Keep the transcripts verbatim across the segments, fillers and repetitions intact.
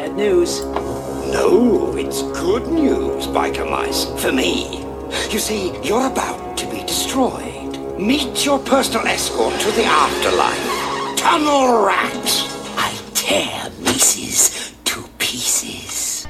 bad news. No, it's good news, biker mice, for me. You see, you're about to be destroyed. Meet your personal escort to the afterlife. Tunnel Rat. I tear Mises to pieces.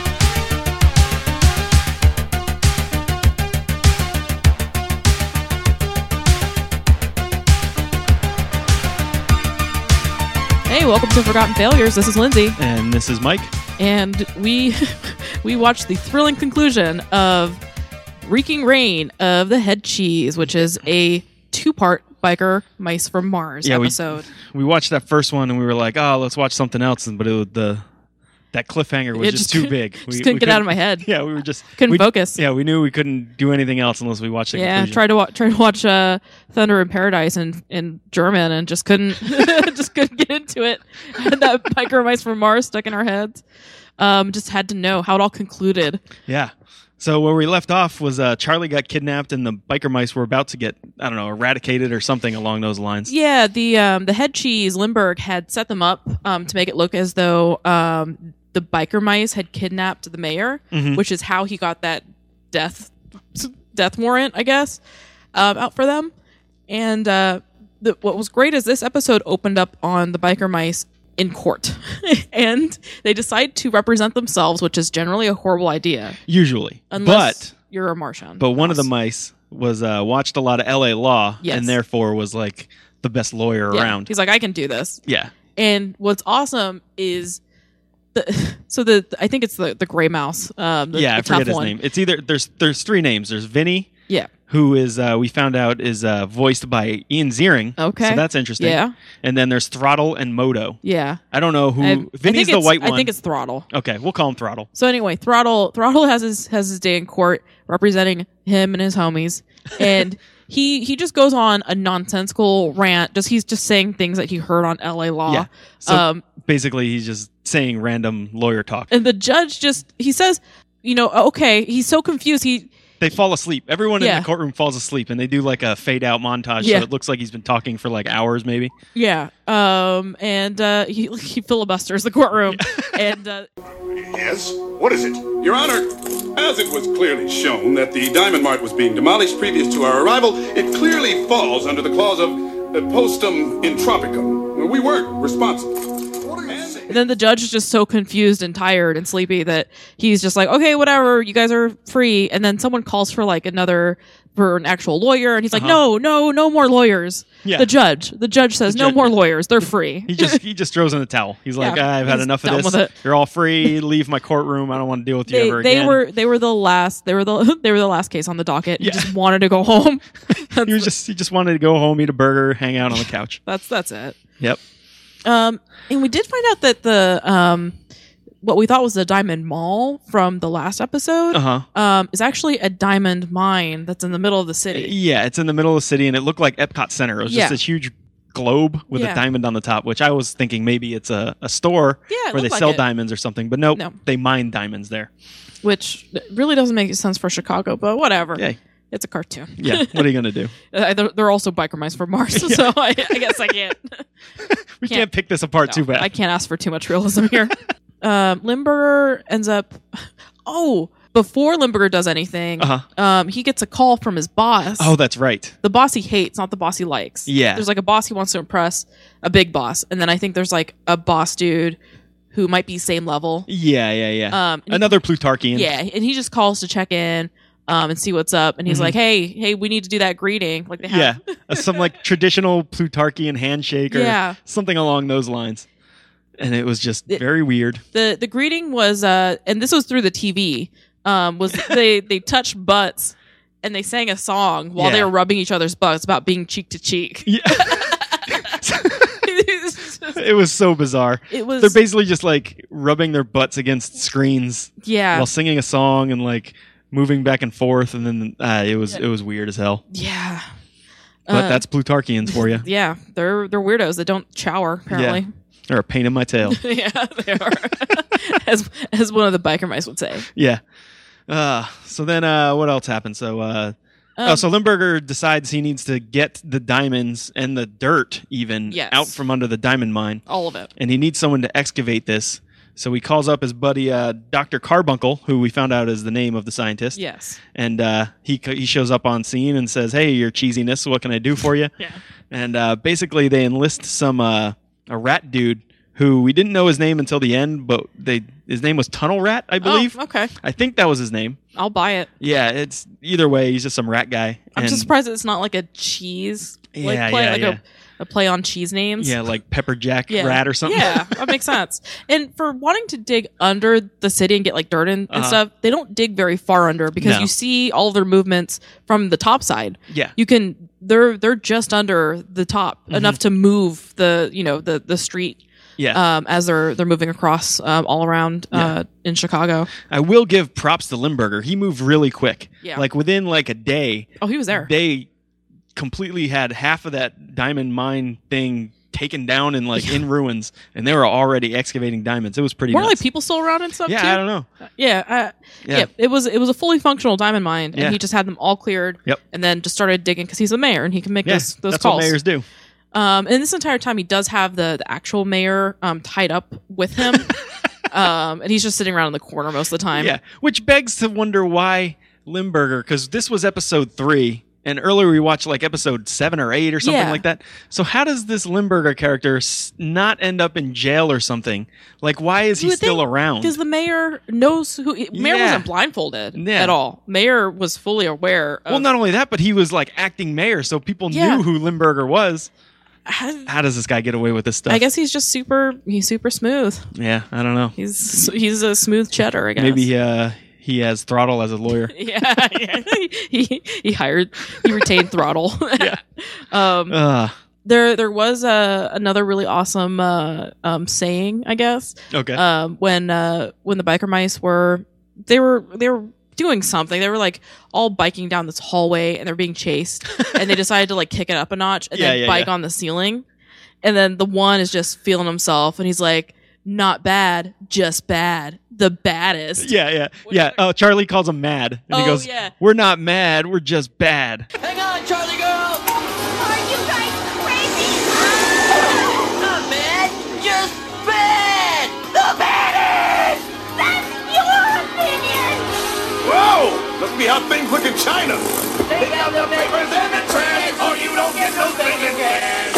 Hey, welcome to Forgotten Failures. This is Lindsay. And this is Mike. And we we watched the thrilling conclusion of Reeking Reign of the Head Cheese, which is a two-part Biker Mice from Mars yeah, episode. We, we watched that first one and we were like, oh, let's watch something else. But it was the that cliffhanger was It just, just too couldn't- big. just we, couldn't we get out of my head. Yeah, we were just Couldn't we- focus. Yeah, we knew we couldn't do anything else unless we watched the Yeah, conclusion. tried to wa- try to watch uh, Thunder in Paradise in, in German and just couldn't just couldn't get into it. Had that Biker Mice from Mars stuck in our heads. Um, just had to know how it all concluded. Yeah. So where we left off was uh, Charlie got kidnapped and the biker mice were about to get, I don't know, eradicated or something along those lines. Yeah, the um, the head cheese Lindbergh had set them up um, to make it look as though um, the biker mice had kidnapped the mayor, Mhm. which is how he got that death death warrant, I guess, um, out for them. And uh, the, what was great is this episode opened up on the biker mice in court, and they decide to represent themselves, which is generally a horrible idea, Usually. unless but you're a Martian. but one of the mice was uh, watched a lot of L A Law Yes. and therefore was like the best lawyer Yeah. around. He's like, I can do this. Yeah. And what's awesome is the so the I think it's the the gray mouse. Um, the, yeah, the I forget tough his one. name. It's either there's there's three names. There's Vinny, Yeah. who is uh, we found out is uh, voiced by Ian Ziering. Okay. So that's interesting. Yeah. And then there's Throttle and Moto. Yeah. I don't know who. I, I Vinny's think the it's- white one. I think it's Throttle. Okay, we'll call him Throttle. So anyway, Throttle Throttle has his has his day in court representing him and his homies, and he he just goes on a nonsensical rant. Just he's just saying things that he heard on L A Law. Yeah. So um, basically, he's just saying random lawyer talk. and the judge just he says, you know, okay, he's so confused. He They fall asleep. Everyone Yeah. in the courtroom falls asleep, and they do like a fade out montage, Yeah. so it looks like he's been talking for like hours, maybe. yeah, um, and uh, he he filibusters the courtroom, and. Uh, Yes? What is it? Your Honor, as it was clearly shown that the Diamond Mart was being demolished previous to our arrival, it clearly falls under the clause of uh, postum in tropicum. We weren't responsible. And then the judge is just so confused and tired and sleepy that he's just like, okay, whatever, you guys are free. And then someone calls for like another, for an actual lawyer. And he's like, Uh-huh. no, no, no more lawyers. Yeah. The judge, the judge says, The no judge- more lawyers. They're free. He just he just throws in the towel. He's like, Yeah, I've had he's enough of done this. with it. You're all free. Leave my courtroom. I don't want to deal with you They, ever they again. were they were the last they were the they were the last case on the docket. Yeah. He just wanted to go home. that's, He was just he just wanted to go home, eat a burger, hang out on the couch. that's that's it. Yep. Um, and we did find out that the um, what we thought was the Diamond Mall from the last episode, Uh huh. um, is actually a diamond mine that's in the middle of the city. Yeah, it's in the middle of the city, and it looked like Epcot Center. It was Yeah. just this huge globe with Yeah. a diamond on the top, which I was thinking maybe it's a, a store Yeah, it where they looked like sell it. diamonds or something. But nope, No. they mine diamonds there. Which really doesn't make sense for Chicago, but whatever. Yeah, It's a cartoon. yeah. What are you gonna do? Uh, they're, they're also biker mice from Mars, so I, I guess I can't. We Can't- can't, pick this apart no, too bad. I can't ask for too much realism here. um, Limburger ends up. Oh, before Limburger does anything, Uh-huh. um, he gets a call from his boss. Oh, that's right. The boss he hates, not the boss he likes. Yeah. There's like a boss he wants to impress, a big boss, and then I think there's like a boss dude who might be same level. Yeah, yeah, yeah. Um, and he- Another Plutarchian. Yeah, and he just calls to check in um, and see what's up. And he's Mhm. like, "Hey, hey, we need to do that greeting." Like they have. Yeah, Uh, some like traditional Plutarchian handshake or Yeah. something along those lines. And it was just It- very weird. the the greeting was, uh, and this was through the T V. Um, was they they touched butts and they sang a song while they Yeah. were rubbing each other's butts about being cheek to cheek. Yeah. It was so bizarre. It was They're basically just like rubbing their butts against screens yeah while singing a song and like moving back and forth, and then uh, it was Yeah. it was weird as hell. yeah. But Uh, that's Plutarchians for you. yeah. They're they're weirdos that don't shower apparently. They're a pain in my tail. Yeah, they are. as as one of the biker mice would say. Yeah. Uh, so then uh, what else happened? So uh, Um, oh, so Limburger decides he needs to get the diamonds and the dirt even Yes. out from under the diamond mine, all of it. and he needs someone to excavate this. So he calls up his buddy uh, Doctor Carbuncle, who we found out is the name of the scientist. Yes. And uh, he he shows up on scene and says, "Hey, your cheesiness, what can I do for you?" Yeah. And uh, basically, they enlist some uh, a rat dude who we didn't know his name until the end, but they his name was Tunnel Rat, I believe. Oh, okay. I think that was his name. I'll buy it. Yeah, it's either way, he's just some rat guy. I'm And- just surprised it's not like a cheese like Yeah, play, yeah, like yeah. A, a play on cheese names. Yeah, like Pepper Jack Yeah. Rat or something. Yeah, that makes sense. And for wanting to dig under the city and get like dirt and, and Uh-huh. stuff, they don't dig very far under because No. you see all of their movements from the top side. Yeah. You can they're they're just under the top Mm-hmm. enough to move the you know the the street Yeah. um, as they're they're moving across um, all around uh, in Chicago. I will give props to Limburger. He moved really quick. Yeah. Like within like a day, Oh, he was there. they completely had half of that diamond mine thing taken down and like in ruins, and they were already excavating diamonds. It was pretty Weren't like nuts. people still around and stuff Yeah, too? I don't know. Yeah, uh, Yeah. yeah, It was it was a fully functional diamond mine, and Yeah. he just had them all cleared. Yep. And then just started digging because he's the mayor and he can make Yeah, those those that's calls. what mayors do. Um, and this entire time, he does have the, the actual mayor um, tied up with him, um, and he's just sitting around in the corner most of the time. Yeah, which begs to wonder why Limburger, because this was episode three, and earlier we watched like episode seven or eight or something Yeah. like that. So how does this Limburger character s- not end up in jail or something? Like, why is he still around? Because the mayor knows who. Mayor Yeah. wasn't blindfolded Yeah. at all. Mayor was fully aware. Of, Well, not only that, but he was like acting mayor, so people Yeah. knew who Limburger was. I, How does this guy get away with this stuff? I guess he's just super. He's super smooth. Yeah, I don't know. He's he's a smooth cheddar. I guess. Maybe uh, he has Throttle as a lawyer. Yeah, yeah. he he hired he retained Throttle. Yeah. um, Uh, there there was a another really awesome uh, um, saying, I guess. okay. Um, when uh, when the biker mice were they were they were doing something. They were like all biking down this hallway and they're being chased, and they decided to like kick it up a notch and Yeah, then yeah, bike yeah. on the ceiling. And then the one is just feeling himself, and he's like, "Not bad, just bad, the baddest." yeah, yeah, yeah. Oh, Charlie calls him mad, and he Oh, goes, yeah. "We're not mad. We're just bad." Hang on, Charlie girl! Are you guys crazy? Not mad, just bad! The baddest! That's your opinion! Whoa! Must be how things look in China. Take out the papers and the trash, or you don't get no thinking cash!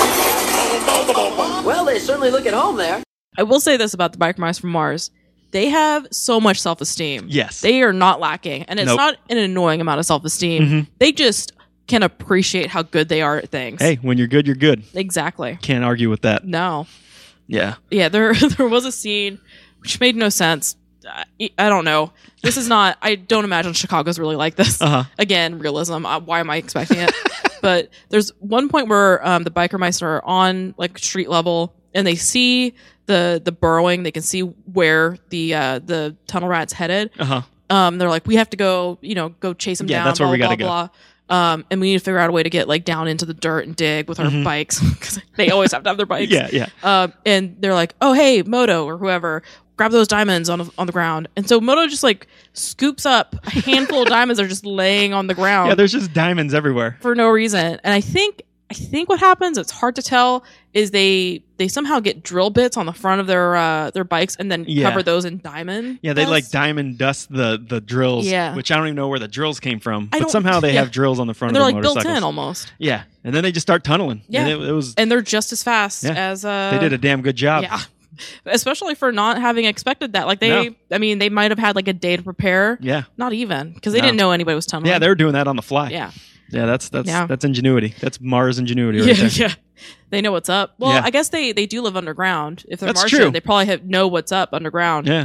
Well, they certainly look at home there. I will say this about the biker mice from Mars. They have so much self-esteem. Yes. They are not lacking. And it's Nope. not an annoying amount of self-esteem. Mhm. They just can appreciate how good they are at things. Hey, when you're good, you're good. Exactly. Can't argue with that. No. Yeah. Yeah, there there was a scene which made no sense. I, I don't know. This is not, I don't imagine Chicago's really like this. Uh-huh. Again, realism. Uh, why am I expecting it? But there's one point where um, the biker mice are on like street level and they see the the burrowing. They can see where the uh, the tunnel rat's headed. Uh huh. Um, they're like, we have to go, you know, go chase him Yeah, down. that's where blah, we blah, gotta blah, blah. Um, and we need to figure out a way to get like down into the dirt and dig with our bikes because they always have to have their bikes. Mm-hmm. Yeah, yeah. Um, and they're like, oh hey, Moto or whoever, grab those diamonds on on the ground. And so Moto just like scoops up a handful of diamonds that are just laying on the ground Yeah, there's just diamonds everywhere. for no reason. And I think I think what happens, it's hard to tell, is they they somehow get drill bits on the front of their uh, their bikes and then Yeah. cover those in diamond. Yeah, they like dust. diamond dust the the drills. Yeah. Which I don't even know where the drills came from. I But don't- somehow they yeah. have drills on the front And they're of like their built motorcycles. in almost. Yeah, and then they just start tunneling. Yeah. and it, it was. And they're just as fast Yeah. as uh they did a damn good job. yeah. Especially for not having expected that. Like they No. I mean, they might have had like a day to prepare. Yeah, Not even. Because they No. didn't know anybody was tunneling. yeah, they were doing that on the fly. Yeah. yeah. That's that's Yeah. that's ingenuity. That's Mars ingenuity right Yeah, there. yeah. They know what's up. Well, Yeah. I guess they, they do live underground. If they're That's Martian, true. they probably have, know what's up underground. Yeah.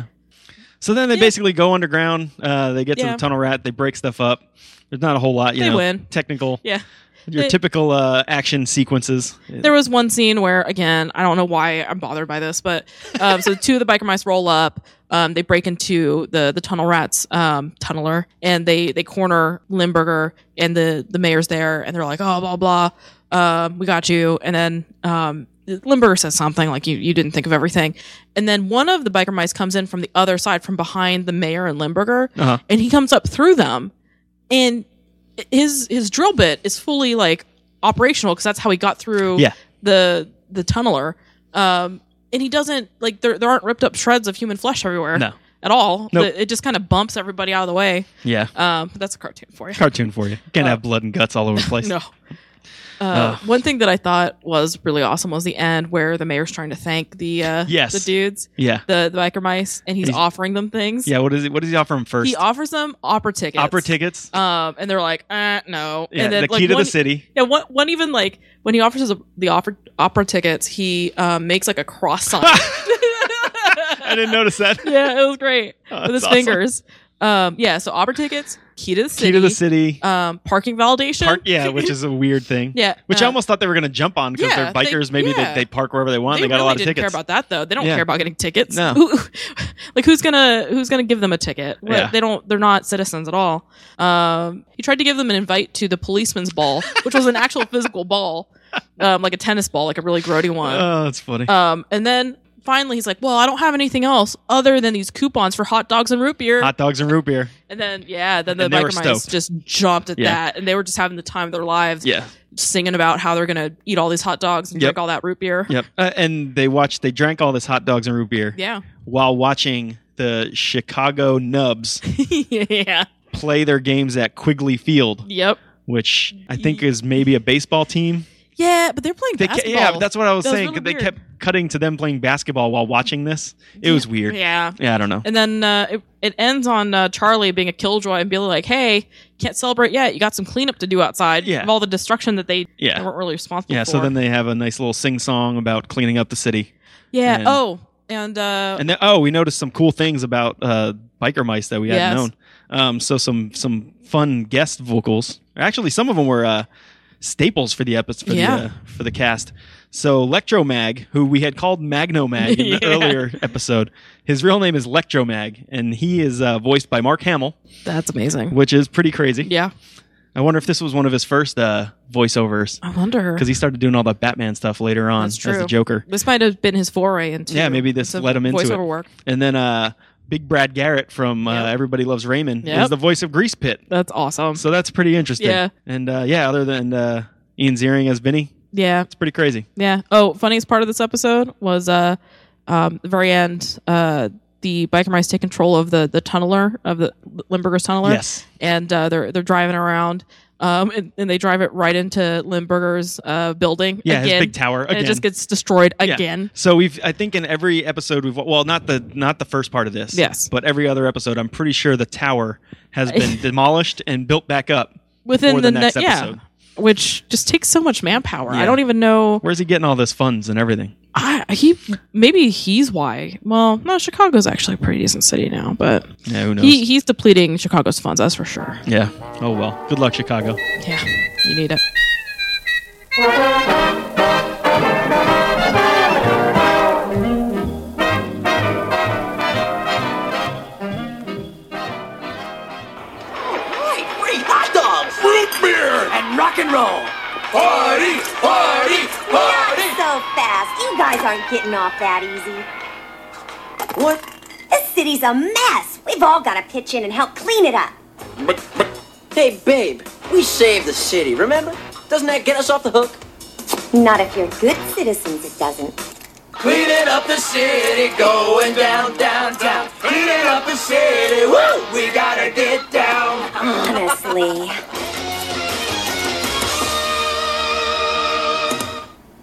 So then they Yeah. basically go underground. Uh, they get to Yeah. the tunnel rat. They break stuff up. There's not a whole lot, you They know. win. Technical. Yeah. Your They- typical uh, action sequences. There was one scene where, again, I don't know why I'm bothered by this, but um, so two of the biker mice roll up. Um, they break into the the tunnel rats um, tunneler, and they they corner Limburger, and the the mayor's there, and they're like, oh blah blah, um, we got you. And then um, Limburger says something like, you you didn't think of everything. And then one of the biker mice comes in from the other side, from behind the mayor and Limburger, Uh-huh. and he comes up through them, and his his drill bit is fully like operational because that's how he got through Yeah. the the tunneler. Um, and he doesn't like there. There aren't ripped up shreds of human flesh everywhere. No. At all. Nope. The, it just kind of bumps everybody out of the way. Yeah. Um, but that's a cartoon for you. Cartoon for you. Can't Uh, have blood and guts all over the place. No. Uh, one thing that I thought was really awesome was the end where the mayor's trying to thank the uh, Yes. the dudes, Yeah. the the biker mice, and he's, He's- offering them things. Yeah. What is it? What does he offer him first? He offers them opera tickets. Opera tickets. Um, and they're like, uh, no. Yeah, and then, the like, key to one, the city. Yeah, one, one even like when he offers us the opera, opera tickets, he um, makes like a cross sign. I didn't notice that. Yeah, it was great Oh, with his that's awesome. fingers. Um, yeah, so opera tickets, key to the city, Key to the city. um, parking validation. Park, yeah, which is a weird thing. Yeah, Which I uh, almost thought they were going to jump on because yeah, they're bikers. they- Maybe yeah. they, they park wherever they want. They, They got really a lot of didn't tickets. care about that though. They don't Yeah. care about getting tickets. No. Who- like who's gonna who's gonna give them a ticket? What- Yeah. They don't. They're not citizens at all. Um, he tried to give them an invite to the policeman's ball, which was an actual physical ball, um, like a tennis ball, like a really grody one. Oh, that's funny. Um, and then finally he's like, "Well, I don't have anything else other than these coupons for hot dogs and root beer." Hot dogs and root beer. And then yeah, then the And they were biker mice stoked. just jumped at Yeah. that, and they were just having the time of their lives. Yeah. Singing about how they're gonna eat all these hot dogs and Yep. drink all that root beer. Yep. Uh, and they watched. They drank all this hot dogs and root beer. Yeah. While watching the Chicago Nubs Yeah. play their games at Quigley Field, Yep. which I think is maybe a baseball team. Yeah, but they're playing They ca- basketball. yeah, that's what I was That was saying. really they weird. kept cutting to them playing basketball while watching this. It was weird. Yeah. Yeah, I don't know. And then uh, it, it ends on uh, Charlie being a killjoy and being like, "Hey, can't celebrate yet. You got some cleanup to do outside Yeah. of all the destruction that they Yeah. weren't really responsible Yeah, for." so then they have a nice little sing song about cleaning up the city. yeah. and- oh, and uh, And then, oh, we noticed some cool things about uh, biker mice that we hadn't Yes. known. Um, so some some fun guest vocals. Actually, some of them were uh, staples for the episode for Yeah. the uh, for the cast. So Lectromag, who we had called Magnomag in the Yeah. earlier episode, his real name is Lectromag, and he is uh, voiced by Mark Hamill, that's amazing. which is pretty crazy. Yeah. I wonder if this was one of his first uh, voiceovers I wonder. because he started doing all that Batman stuff later on That's as true. the Joker. This might have been his foray into Yeah, maybe this into led him into voiceover it. work. And then uh, Big Brad Garrett from uh, Yep. Everybody Loves Raymond Yep. is the voice of Grease Pit. That's awesome. So that's pretty interesting. Yeah. And uh, yeah, other than uh, Ian Ziering as Vinny, Yeah. it's pretty crazy. Yeah. Oh, funniest part of this episode was uh, um, the very end. Uh, the biker mice take control of the the tunneler of the Limburger's tunneler. Yes. And uh, they're they're driving around. Um, and, and they drive it right into Limburger's uh, building. Yeah, his again, big tower And again. it just gets destroyed Yeah. again. So we've, I think, in every episode we've, well, not the not the first part of this, Yes. but every other episode, I'm pretty sure the tower has been demolished and built back up Within for the, the next ne- episode. yeah, which just takes so much manpower. I Yeah. don't even know. Where's he getting all this funds and everything? I, he maybe he's why. Well, no, Chicago's actually a pretty decent city now, but Yeah, who knows? he he's depleting Chicago's funds. That's for sure. yeah. Oh well. Good luck, Chicago. Yeah, you need it. Hey, free hot dogs! Root beer! And rock and roll! Party! Party! Not Party! so fast. You guys aren't getting off that easy. What? This city's a mess. We've all got to pitch in and help clean it up. But, but, Hey, babe, we saved the city, remember? Doesn't that get us off the hook? Not if you're good citizens, it doesn't. Cleaning up the city, going down, down, down. Cleaning up the city, woo! We gotta get down. Honestly.